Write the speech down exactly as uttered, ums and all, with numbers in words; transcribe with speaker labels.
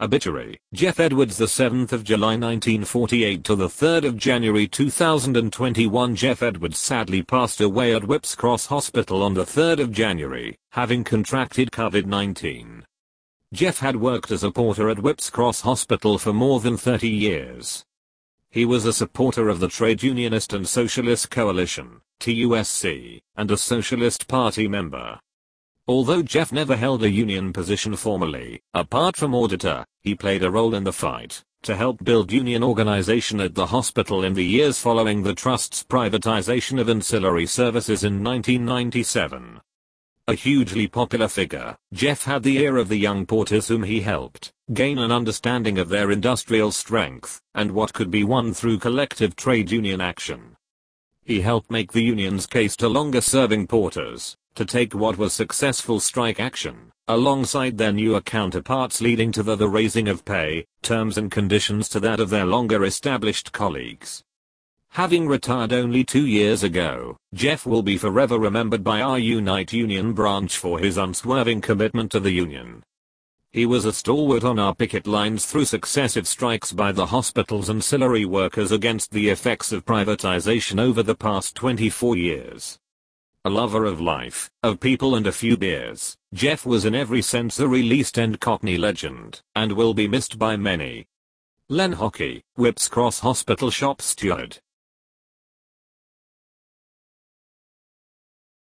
Speaker 1: Obituary: Jeff Edwards, the seventh of July nineteen forty-eight to the third of January two thousand twenty-one. Jeff Edwards sadly passed away at Whipps Cross Hospital on the third of January, having contracted COVID nineteen. Jeff had worked as a porter at Whipps Cross Hospital for more than thirty years. He was a supporter of the Trade Unionist and Socialist Coalition, T U S C, and a Socialist Party member. Although Jeff never held a union position formally, apart from auditor, he played a role in the fight to help build union organization at the hospital in the years following the trust's privatization of ancillary services in nineteen ninety-seven. A hugely popular figure, Jeff had the ear of the young porters whom he helped gain an understanding of their industrial strength and what could be won through collective trade union action. He helped make the union's case to longer-serving porters to take what was successful strike action, alongside their newer counterparts, leading to the, the raising of pay, terms and conditions to that of their longer-established colleagues. Having retired only two years ago, Jeff will be forever remembered by our Unite Union branch for his unswerving commitment to the union. He was a stalwart on our picket lines through successive strikes by the hospital's ancillary workers against the effects of privatization over the past twenty-four years. A lover of life, of people and a few beers, Jeff was in every sense a real East End Cockney legend, and will be missed by many. Len Hockey, Whipps Cross Hospital shop steward.